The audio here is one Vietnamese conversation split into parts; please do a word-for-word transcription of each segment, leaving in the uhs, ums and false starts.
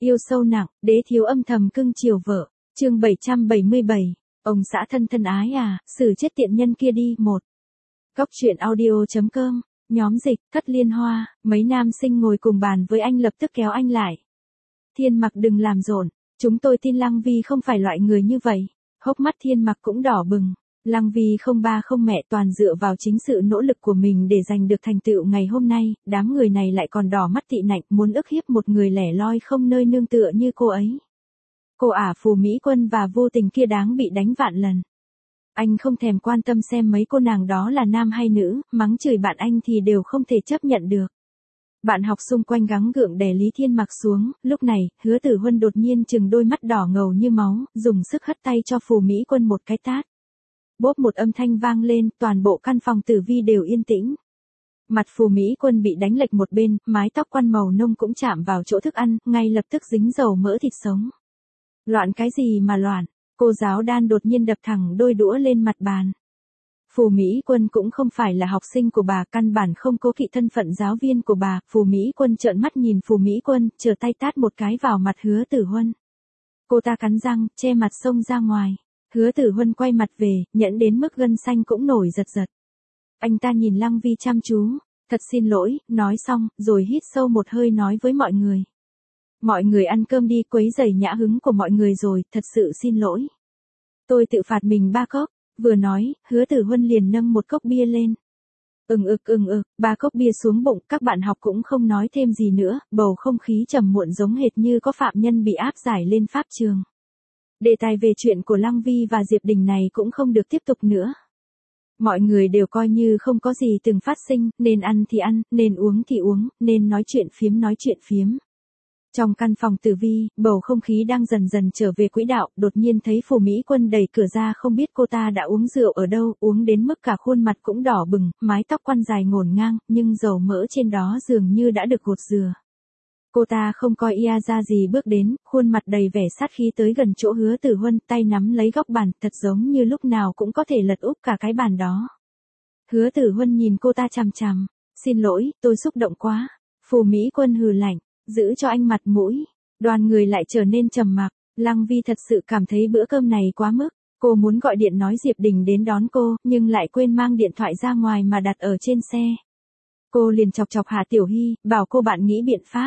Yêu sâu nặng, đế thiếu âm thầm cưng chiều vợ. Chương bảy trăm bảy mươi bảy. Ông xã thân thân ái à, xử chết tiện nhân kia đi. Một. Góc truyện audio chấm com. Nhóm dịch, Thất Liên Hoa, mấy nam sinh ngồi cùng bàn với anh lập tức kéo anh lại. Thiên Mặc đừng làm rộn, chúng tôi tin Lăng Vi không phải loại người như vậy. Hốc mắt Thiên Mặc cũng đỏ bừng. Lăng Vi không ba không mẹ, toàn dựa vào chính sự nỗ lực của mình để giành được thành tựu ngày hôm nay, đám người này lại còn đỏ mắt tị nạnh muốn ức hiếp một người lẻ loi không nơi nương tựa như cô ấy. Cô ả Phù Mỹ Quân và Vô Tình kia đáng bị đánh vạn lần. Anh không thèm quan tâm xem mấy cô nàng đó là nam hay nữ, mắng chửi bạn anh thì đều không thể chấp nhận được. Bạn học xung quanh gắng gượng đè Lý Thiên Mặc xuống, lúc này, Hứa Tử Huân đột nhiên trừng đôi mắt đỏ ngầu như máu, dùng sức hất tay cho Phù Mỹ Quân một cái tát. Bốp một âm thanh vang lên, toàn bộ căn phòng tử vi đều yên tĩnh. Mặt Phù Mỹ Quân bị đánh lệch một bên, mái tóc quăn màu nông cũng chạm vào chỗ thức ăn, ngay lập tức dính dầu mỡ thịt sống. Loạn cái gì mà loạn, cô giáo đan đột nhiên đập thẳng đôi đũa lên mặt bàn. Phù Mỹ Quân cũng không phải là học sinh của bà, căn bản không cố kỵ thân phận giáo viên của bà. Phù Mỹ Quân trợn mắt nhìn Phù Mỹ Quân, trở tay tát một cái vào mặt Hứa Tử Huân. Cô ta cắn răng, che mặt xông ra ngoài. Hứa Tử Huân quay mặt về, nhẫn đến mức gân xanh cũng nổi giật giật. Anh ta nhìn Lăng Vi chăm chú, thật xin lỗi, nói xong, rồi hít sâu một hơi nói với mọi người. Mọi người ăn cơm đi, quấy rầy nhã hứng của mọi người rồi, thật sự xin lỗi. Tôi tự phạt mình ba cốc, vừa nói, Hứa Tử Huân liền nâng một cốc bia lên. Ừng ực ừng ực, ba cốc bia xuống bụng, các bạn học cũng không nói thêm gì nữa, bầu không khí trầm muộn giống hệt như có phạm nhân bị áp giải lên pháp trường. Đề tài về chuyện của Lăng Vi và Diệp Đình này cũng không được tiếp tục nữa. Mọi người đều coi như không có gì từng phát sinh, nên ăn thì ăn, nên uống thì uống, nên nói chuyện phiếm nói chuyện phiếm. Trong căn phòng tử vi, bầu không khí đang dần dần trở về quỹ đạo, đột nhiên thấy Phù Mỹ Quân đẩy cửa ra, không biết cô ta đã uống rượu ở đâu, uống đến mức cả khuôn mặt cũng đỏ bừng, mái tóc quăn dài ngổn ngang, nhưng dầu mỡ trên đó dường như đã được gột rửa. Cô ta không coi ia ra gì bước đến, khuôn mặt đầy vẻ sát khí tới gần chỗ Hứa Tử Huân, tay nắm lấy góc bàn, thật giống như lúc nào cũng có thể lật úp cả cái bàn đó. Hứa Tử Huân nhìn cô ta chằm chằm, xin lỗi, tôi xúc động quá. Phù Mỹ Quân hừ lạnh, giữ cho anh mặt mũi. Đoàn người lại trở nên trầm mặc. Lăng Vi thật sự cảm thấy bữa cơm này quá mức. Cô muốn gọi điện nói Diệp Đình đến đón cô, nhưng lại quên mang điện thoại ra ngoài mà đặt ở trên xe. Cô liền chọc chọc Hà Tiểu Hy, bảo cô bạn nghĩ biện pháp.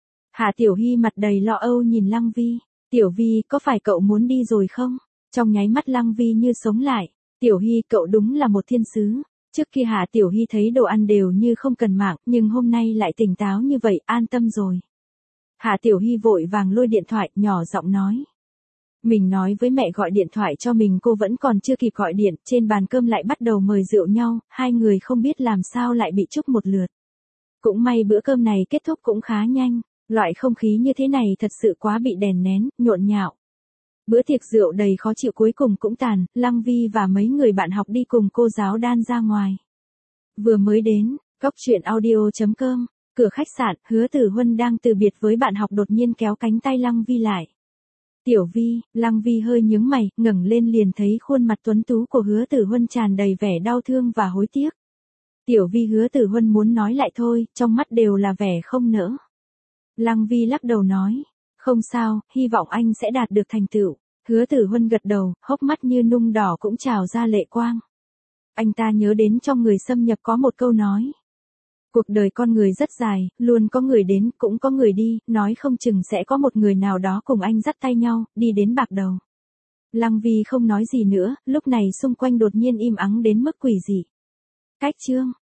Hà Tiểu Hy mặt đầy lo âu nhìn Lăng Vi. Tiểu Vi, có phải cậu muốn đi rồi không? Trong nháy mắt Lăng Vi như sống lại. Tiểu Hy, cậu đúng là một thiên sứ. Trước kia Hà Tiểu Hy thấy đồ ăn đều như không cần mạng, nhưng hôm nay lại tỉnh táo như vậy, an tâm rồi. Hà Tiểu Hy vội vàng lôi điện thoại, nhỏ giọng nói. Mình nói với mẹ gọi điện thoại cho mình, cô vẫn còn chưa kịp gọi điện, trên bàn cơm lại bắt đầu mời rượu nhau, hai người không biết làm sao lại bị chúc một lượt. Cũng may bữa cơm này kết thúc cũng khá nhanh, loại không khí như thế này thật sự quá bị đèn nén, nhộn nhạo. Bữa tiệc rượu đầy khó chịu cuối cùng cũng tàn, Lăng Vi và mấy người bạn học đi cùng cô giáo đan ra ngoài. Vừa mới đến, góc truyện audio chấm com, cửa khách sạn, Hứa Tử Huân đang từ biệt với bạn học đột nhiên kéo cánh tay Lăng Vi lại. Tiểu Vi, Lăng Vi hơi nhướng mày, ngẩng lên liền thấy khuôn mặt tuấn tú của Hứa Tử Huân tràn đầy vẻ đau thương và hối tiếc. Tiểu Vi, Hứa Tử Huân muốn nói lại thôi, trong mắt đều là vẻ không nỡ. Lăng Vi lắc đầu nói. Không sao, hy vọng anh sẽ đạt được thành tựu. Hứa Tử Huân gật đầu, hốc mắt như nung đỏ cũng trào ra lệ quang. Anh ta nhớ đến trong Người Xâm Nhập có một câu nói. Cuộc đời con người rất dài, luôn có người đến, cũng có người đi, nói không chừng sẽ có một người nào đó cùng anh dắt tay nhau, đi đến bạc đầu. Lăng Vi không nói gì nữa, lúc này xung quanh đột nhiên im ắng đến mức quỷ dị. Cách chương.